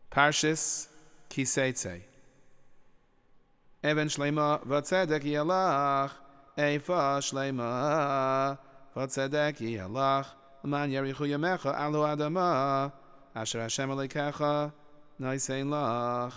Parshis Kiseitze. Even Shlema Vatzedek Yalach. Eifa Shlema Vatzedek Yalach. Man Yerichu Yamecha Alu Adama. Asher Hashem Alekecha Naisein Lach.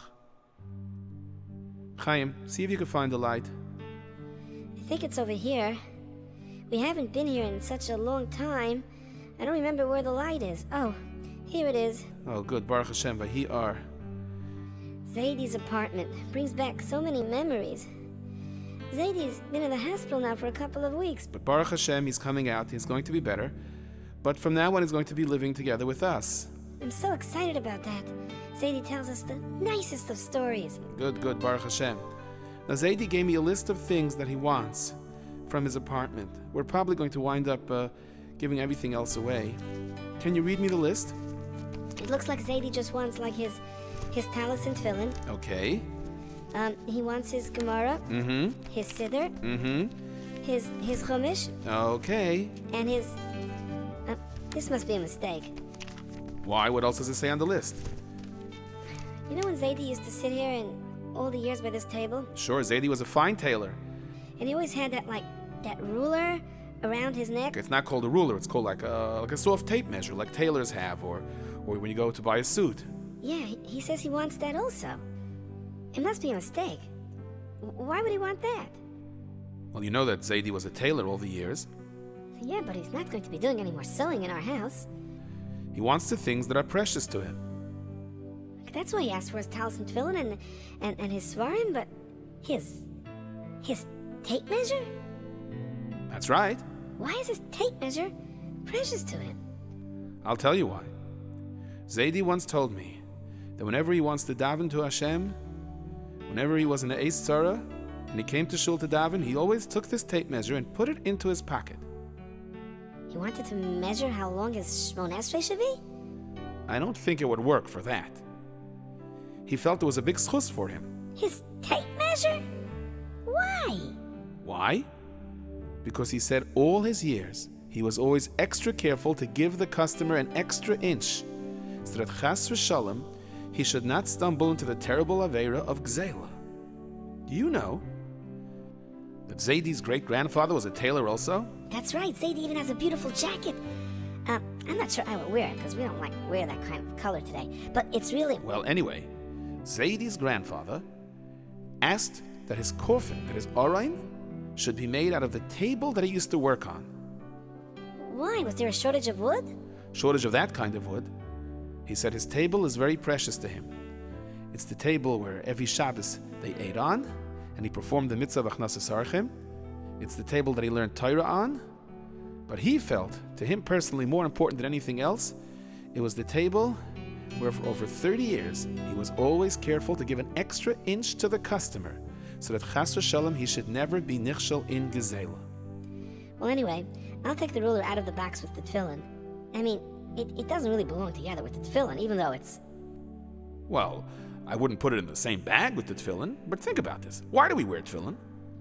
Chaim, see if you can find the light. I think it's over here. We haven't been here in such a long time. I don't remember where the light is. Oh, here it is. Oh, good. Baruch Hashem, Vahi'ar. Zaidi's apartment brings back so many memories. Zaidi's been in the hospital now for a couple of weeks. But Baruch Hashem, he's coming out. He's going to be better. But from now on, he's going to be living together with us. I'm so excited about that. Zaidi tells us the nicest of stories. Good, Baruch Hashem. Now, Zaidi gave me a list of things that he wants from his apartment. We're probably going to wind up giving everything else away. Can you read me the list? It looks like Zaidi just wants like his talis and tefillin. Okay. He wants his Gemara. Mm-hmm. His Siddur. Mm-hmm. His Chumash. Okay. And his... this must be a mistake. Why? What else does it say on the list? You know when Zaidi used to sit here and all the years by this table? Sure, Zaidi was a fine tailor. And he always had that ruler around his neck. It's not called a ruler, it's called like a soft tape measure, like tailors have, or when you go to buy a suit. Yeah, he says he wants that also. It must be a mistake. Why would he want that? Well, you know that Zaidi was a tailor all the years. Yeah, but he's not going to be doing any more sewing in our house. He wants the things that are precious to him. That's why he asked for his talis and tefillin and his svarim, but his tape measure? That's right. Why is his tape measure precious to him? I'll tell you why. Zaidi once told me that whenever he wants to daven to Hashem, whenever he was in the Eis Tzara, and he came to shul to daven, he always took this tape measure and put it into his pocket. He wanted to measure how long his Shmon Esrei should be? I don't think it would work for that. He felt it was a big schus for him. His tape measure? Why? Why? Because he said all his years he was always extra careful to give the customer an extra inch, so that chas v'shalom he should not stumble into the terrible aveira of gzeila. Do you know that Zaidi's great-grandfather was a tailor also? That's right. Zaidi even has a beautiful jacket. I'm not sure I would wear it because we don't wear that kind of color today. But it's really... Well, anyway, Zaidi's grandfather asked that his coffin, that his orain, should be made out of the table that he used to work on. Why? Was there a shortage of wood? Shortage of that kind of wood. He said his table is very precious to him. It's the table where every Shabbos they ate on, and he performed the mitzvah of Achnasas Archim. It's the table that he learned Torah on. But he felt, to him personally, more important than anything else, it was the table where for over 30 years he was always careful to give an extra inch to the customer, so that chas v'shalom he should never be nichshel in gezela. Well, anyway, I'll take the ruler out of the box with the tefillin. I mean, it doesn't really belong together with the tefillin, even though it's... Well, I wouldn't put it in the same bag with the tefillin, but think about this. Why do we wear tefillin?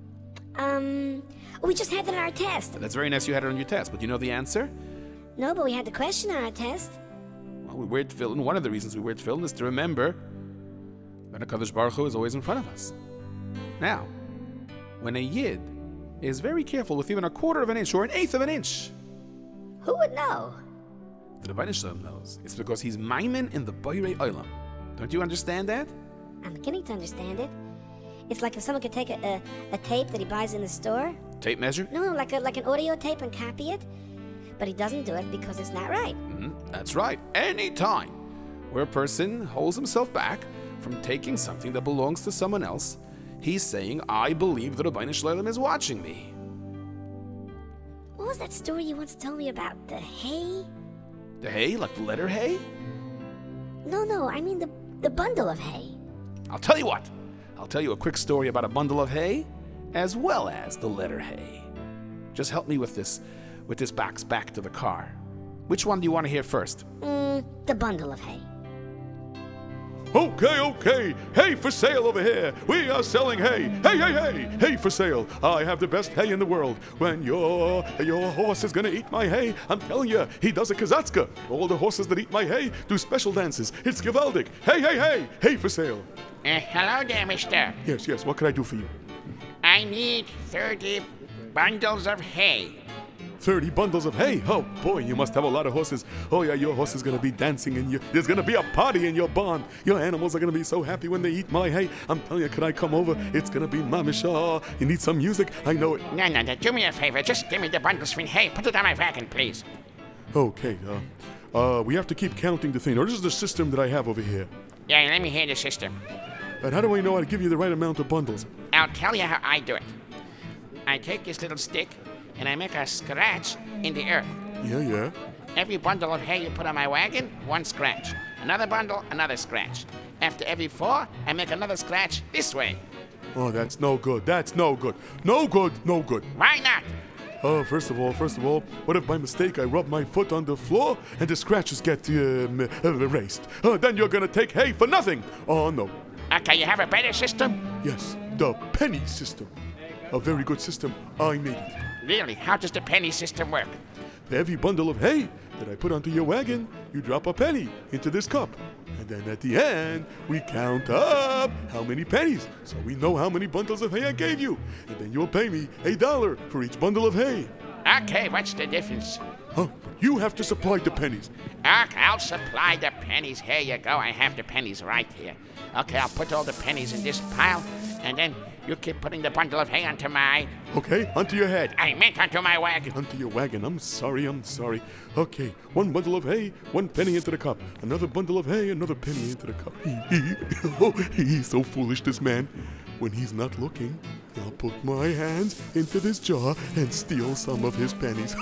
We just had that on our test. That's very nice you had it on your test, but do you know the answer? No, but we had the question on our test. Well, we wear tefillin. One of the reasons we wear tefillin is to remember that HaKadosh Baruch Hu is always in front of us. Now, when a Yid is very careful with even a quarter of an inch or an eighth of an inch, who would know? The Rebbeinu Shalom knows. It's because he's maimin in the Boirei Olam. Don't you understand that? I'm beginning to understand it. It's like if someone could take a tape that he buys in the store. Tape measure? No, like an audio tape and copy it. But he doesn't do it because it's not right. That's right. Any time where a person holds himself back from taking something that belongs to someone else, he's saying, I believe the Rebbeinu Shalom is watching me. What was that story you once told me about? The hay? The hay? Like the letter hay? No, I mean the bundle of hay. I'll tell you what. I'll tell you a quick story about a bundle of hay, as well as the letter hay. Just help me with this box back to the car. Which one do you want to hear first? The bundle of hay. Okay. Hay for sale over here. We are selling hay. Hay for sale. I have the best hay in the world. When your horse is gonna eat my hay, I'm telling you, he does a kazatzka. All the horses that eat my hay do special dances. It's gewaldig. Hay for sale. Hello there, mister. Yes, what can I do for you? I need 30 bundles of hay. 30 bundles of hay. Oh boy, you must have a lot of horses. Oh yeah, your horse is gonna be dancing and there's gonna be a party in your barn. Your animals are gonna be so happy when they eat my hay. I'm telling you, can I come over? It's gonna be mamisha. You need some music? I know it. No, do me a favor. Just give me the bundles of hay. Put it on my wagon, please. Okay, we have to keep counting the thing. Now, this is the system that I have over here. Yeah, let me hear the system. And how do I know how to give you the right amount of bundles? I'll tell you how I do it. I take this little stick and I make a scratch in the earth. Yeah. Every bundle of hay you put on my wagon, one scratch. Another bundle, another scratch. After every 4, I make another scratch this way. Oh, that's no good. No good. Why not? Oh, first of all, what if by mistake I rub my foot on the floor and the scratches get erased? Then you're gonna take hay for nothing. Oh, no. Okay, you have a better system? Yes, the penny system. A very good system. I made it. Really? How does the penny system work? For every bundle of hay that I put onto your wagon, you drop a penny into this cup. And then at the end, we count up how many pennies, so we know how many bundles of hay I gave you. And then you'll pay me $1 for each bundle of hay. Okay, what's the difference? But you have to supply the pennies. Okay, I'll supply the pennies. Here you go. I have the pennies right here. Okay, I'll put all the pennies in this pile, and then you keep putting the bundle of hay onto my... Okay, onto your head. I meant onto my wagon. Onto your wagon. I'm sorry. Okay, 1 bundle of hay, 1 penny into the cup. Another bundle of hay, another penny into the cup. He's so foolish, this man. When he's not looking, I'll put my hands into this jar and steal some of his pennies.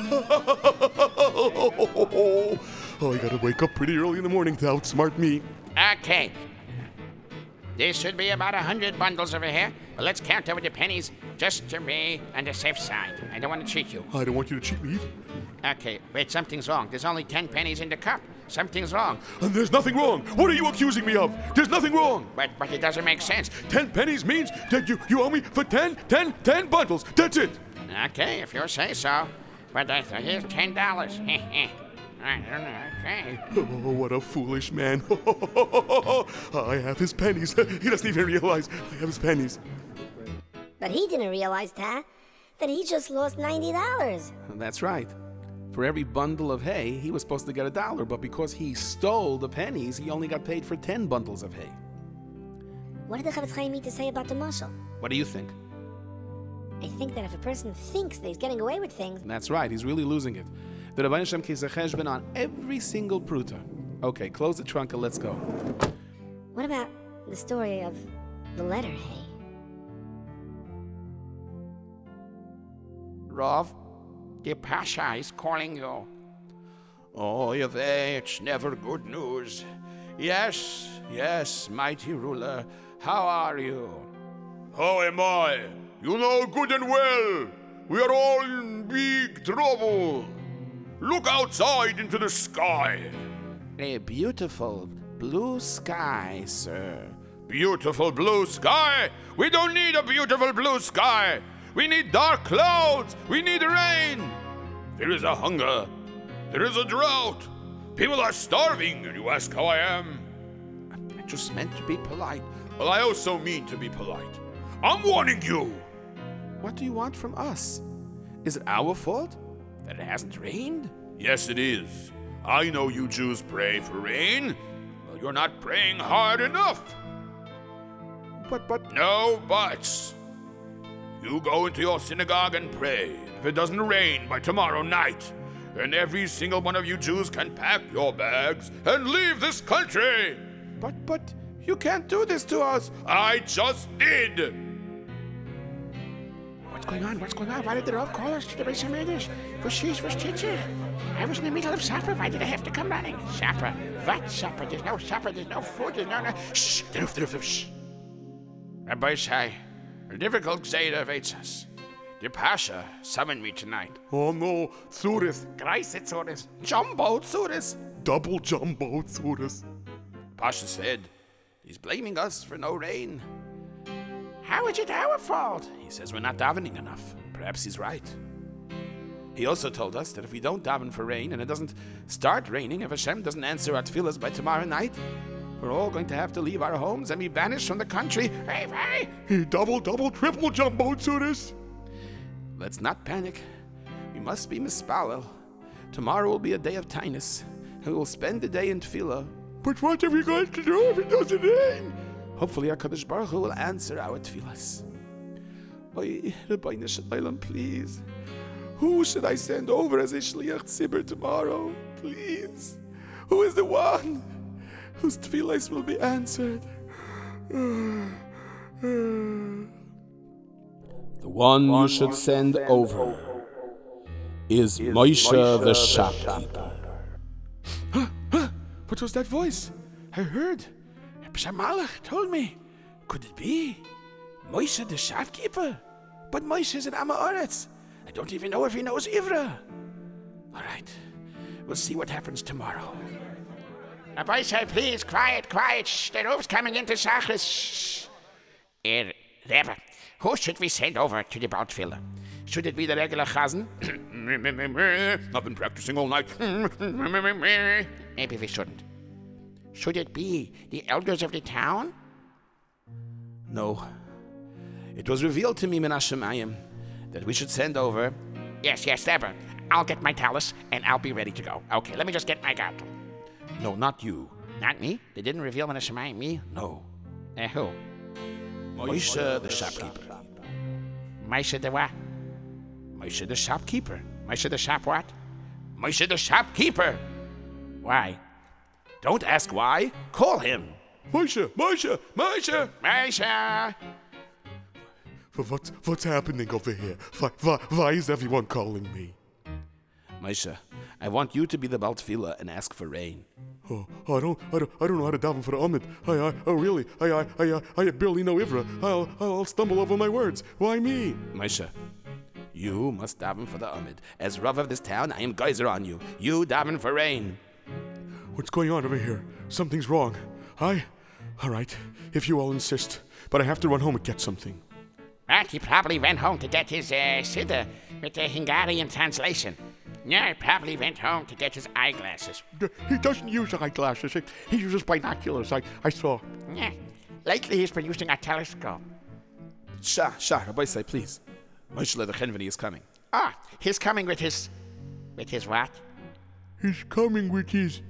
Oh, I gotta wake up pretty early in the morning to outsmart me. Okay. There should be about 100 bundles over here. But let's count over the pennies just to be on the safe side. I don't want to cheat you. I don't want you to cheat me either. Okay, wait, something's wrong. There's only 10 pennies in the cup. Something's wrong. And there's nothing wrong. What are you accusing me of? There's nothing wrong. But it doesn't make sense. 10 pennies means that you owe me for 10 bundles. That's it. Okay, if you say so. But here's $10. I don't know, okay. Oh, what a foolish man. I have his pennies. He doesn't even realize I have his pennies. But he didn't realize, that he just lost $90. That's right. For every bundle of hay, he was supposed to get $1, but because he stole the pennies, he only got paid for 10 bundles of hay. What did the Chavetz Chaim mean to say about the mashal? What do you think? I think that if a person thinks that he's getting away with things... That's right, he's really losing it. The Rabbeinu Shem keeps a cheshbon on every single pruta. Okay, close the trunk and let's go. What about the story of the letter hay? Rav, the Pasha is calling you. Oh, Yaveh, it's never good news. Yes, mighty ruler. How are you? How am I? You know good and well. We are all in big trouble. Look outside into the sky. A beautiful blue sky, sir. Beautiful blue sky? We don't need a beautiful blue sky. We need dark clouds. We need rain. There is a hunger. There is a drought. People are starving, and you ask how I am. I just meant to be polite. Well, I also mean to be polite. I'm warning you. What do you want from us? Is it our fault that it hasn't rained? Yes, it is. I know you Jews pray for rain. Well, you're not praying hard enough. But... No buts. You go into your synagogue and pray. If it doesn't rain by tomorrow night, then every single one of you Jews can pack your bags and leave this country. But, you can't do this to us. I just did. What's going on? Why did the Rav call us to the Beis HaMikdash? Was teacher? I was in the middle of supper. Why did I have to come running? Supper? What supper? There's no supper. There's no food. There's no... Shh! Shh! Rabbi Shai, a difficult Gzeira awaits us. The Pasha summoned me tonight. Oh no, Tzuris. Greise Tzuris. Jumbo Tzuris. Double jumbo Tzuris. Pasha said, He's blaming us for no rain. How is it our fault? He says we're not davening enough. Perhaps he's right. He also told us that if we don't daven for rain and it doesn't start raining, if Hashem doesn't answer our tefillas by tomorrow night, we're all going to have to leave our homes and be banished from the country. Hey. Double, triple jumbo tsuris. Let's not panic. We must be mispalel. Tomorrow will be a day of tainus, and we will spend the day in tefillah. But what are we going to do if it doesn't rain? Hopefully our Kadosh Baruch Hu will answer our tefillahs. Oy, Rabbeinu Shalom, please. Who should I send over as a shliach tzibur tomorrow? Please. Who is the one whose tefillahs will be answered? The one you should send over is Moshe the shopkeeper. What was that voice? I heard. Pshamalach told me. Could it be Moshe the shopkeeper? But Moshe is an Amoritz. I don't even know if he knows Ivra. All right. We'll see what happens tomorrow. Moshe, please, quiet. Shh, the roof's coming into Shachris. Shh. Rebbe, who should we send over to the Baal Tefillah? Should it be the regular Chazan? I've been practicing all night. Maybe we shouldn't. Should it be the elders of the town? No. It was revealed to me, Min HaShamayim, that we should send over... Yes, Rebbe. I'll get my talus and I'll be ready to go. Okay, let me just get my gartel. No, not you. Not me? They didn't reveal Min HaShamayim me? No. Who? Moshe the shopkeeper. Moshe the what? Moshe the shopkeeper. Moshe the shop what? Moshe the shopkeeper. Why? Don't ask why. Call him. Moshe! Moshe! What's happening over here? Why is everyone calling me? Moshe, I want you to be the Baal Tefillah and ask for rain. Oh, I don't know how to daven for the Amid. I barely know Ivra. I'll stumble over my words. Why me? Moshe, you must daven for the Amid. As Rav of this town, I am geyser on you. You daven for rain. What's going on over here? Something's wrong. All right, if you all insist. But I have to run home and get something. But he probably went home to get his Siddur with the Hungarian translation. No, he probably went home to get his eyeglasses. He doesn't use eyeglasses. He uses binoculars. I saw. Yeah. Lately he's been using a telescope. Shah, Rabbi say, please. Moshe the Chenveni is coming. He's coming with his what? He's coming with his...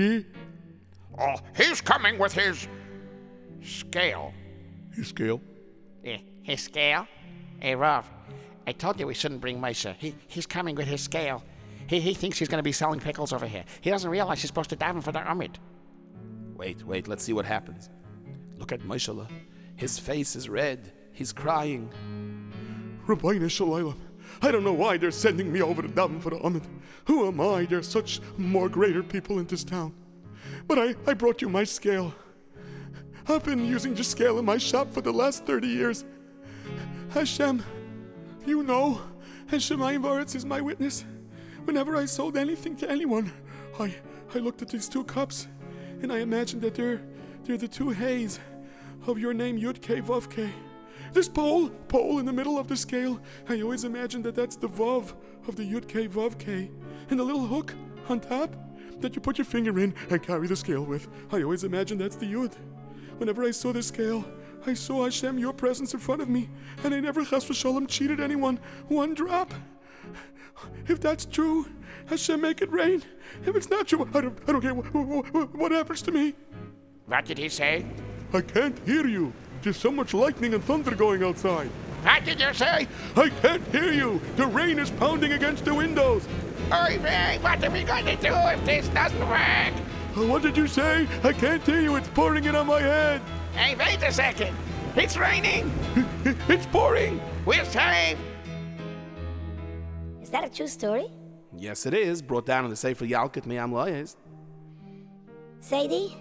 Oh, he's coming with his scale. His scale? Yeah, his scale? Hey, Rav, I told you we shouldn't bring Moshe. He's coming with his scale. He thinks he's going to be selling pickles over here. He doesn't realize he's supposed to daven for the Amid. Wait, let's see what happens. Look at Moshe. His face is red. He's crying. Rabbeinu Shalom, I don't know why they're sending me over to daven for the Amid. Who am I? There's such more greater people in this town. But I brought you my scale. I've been using the scale in my shop for the last 30 years. Hashem, you know, and Shemayim V'aretz is my witness. Whenever I sold anything to anyone, I looked at these two cups, and I imagined that they're the two H's of your name, Yud K Vav K. This pole in the middle of the scale, I always imagined that that's the Vav of the Yud K Vav K. And the little hook on top that you put your finger in and carry the scale with, I always imagined that's the Yud. Whenever I saw the scale, I saw Hashem, your presence in front of me, and I never chas v'shalom cheated anyone one drop. If that's true, Hashem, make it rain. If it's not true, I don't care what happens to me. What did he say? I can't hear you. There's so much lightning and thunder going outside. What did you say? I can't hear you. The rain is pounding against the windows. Oy vey, what are we going to do if this doesn't work? What did you say? I can't hear you. It's pouring in on my head. Hey, wait a second. It's raining. It's pouring. We're saved. Is that a true story? Yes, it is. Brought down in the Sefer Yalkut Me'am Loyes. Sadie,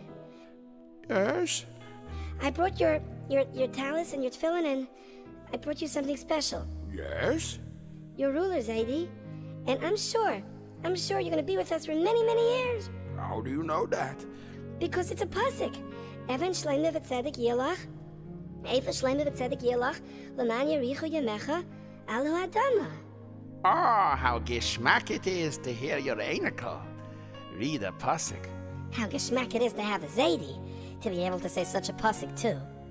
Yes? I brought your talus and your tefillin, and I brought you something special. Yes? Your ruler, Zadie. And I'm sure you're going to be with us for many, many years. How do you know that? Because it's a pasuk. Even shleime v'tzedek yelach. Even shleime v'tzedek yelach. L'man yerichu yamecha. Alu adama. Oh, how geschmack it is to hear your Einerkel read a pasuk. How geschmack it is to have a Zaidi. To be able to say such a pasuk too.